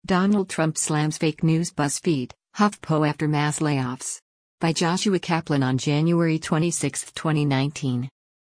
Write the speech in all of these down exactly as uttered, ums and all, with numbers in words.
Donald Trump slams fake news BuzzFeed, HuffPo after mass layoffs. By Joshua Kaplan on January twenty-sixth, twenty nineteen.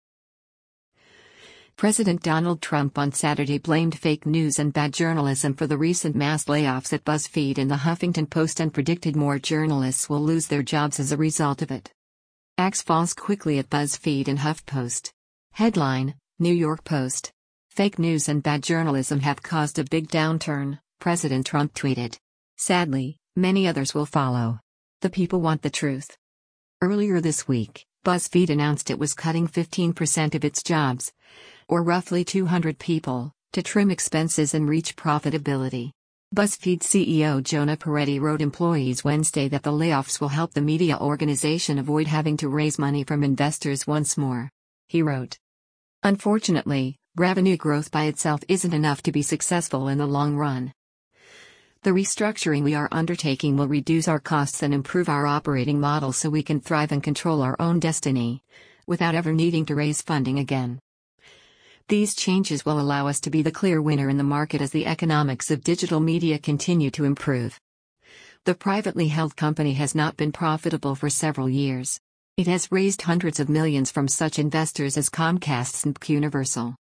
President Donald Trump on Saturday blamed fake news and bad journalism for the recent mass layoffs at BuzzFeed and the Huffington Post and predicted more journalists will lose their jobs as a result of it. Acts falls quickly at BuzzFeed and HuffPost. Headline: New York Post. Fake news and bad journalism have caused a big downturn, President Trump tweeted. Sadly, many others will follow. The people want the truth. Earlier this week, BuzzFeed announced it was cutting fifteen percent of its jobs, or roughly two hundred people, to trim expenses and reach profitability. BuzzFeed C E O Jonah Peretti wrote employees Wednesday that the layoffs will help the media organization avoid having to raise money from investors once more. He wrote, "Unfortunately, revenue growth by itself isn't enough to be successful in the long run. The restructuring we are undertaking will reduce our costs and improve our operating model so we can thrive and control our own destiny, without ever needing to raise funding again. These changes will allow us to be the clear winner in the market as the economics of digital media continue to improve." The privately held company has not been profitable for several years. It has raised hundreds of millions from such investors as Comcast and Universal.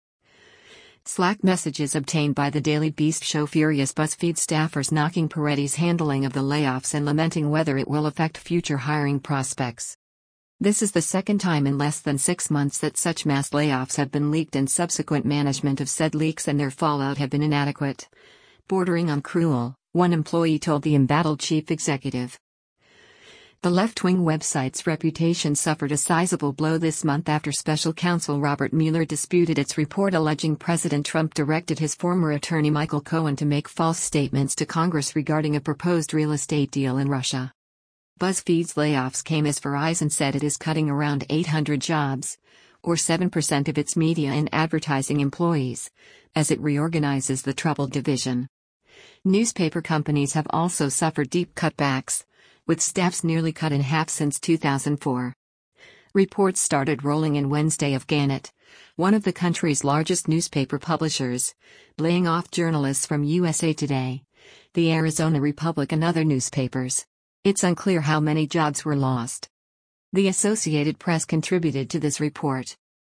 Slack messages obtained by the Daily Beast show furious BuzzFeed staffers knocking Peretti's handling of the layoffs and lamenting whether it will affect future hiring prospects. This is the second time in less than six months that such mass layoffs have been leaked, and subsequent management of said leaks and their fallout have been inadequate, bordering on cruel, one employee told the embattled chief executive. The left-wing website's reputation suffered a sizable blow this month after special counsel Robert Mueller disputed its report alleging President Trump directed his former attorney Michael Cohen to make false statements to Congress regarding a proposed real estate deal in Russia. BuzzFeed's layoffs came as Verizon said it is cutting around eight hundred jobs, or seven percent of its media and advertising employees, as it reorganizes the troubled division. Newspaper companies have also suffered deep cutbacks, with staffs nearly cut in half since two thousand four. Reports started rolling in Wednesday of Gannett, one of the country's largest newspaper publishers, laying off journalists from U S A Today, the Arizona Republic and other newspapers. It's unclear how many jobs were lost. The Associated Press contributed to this report.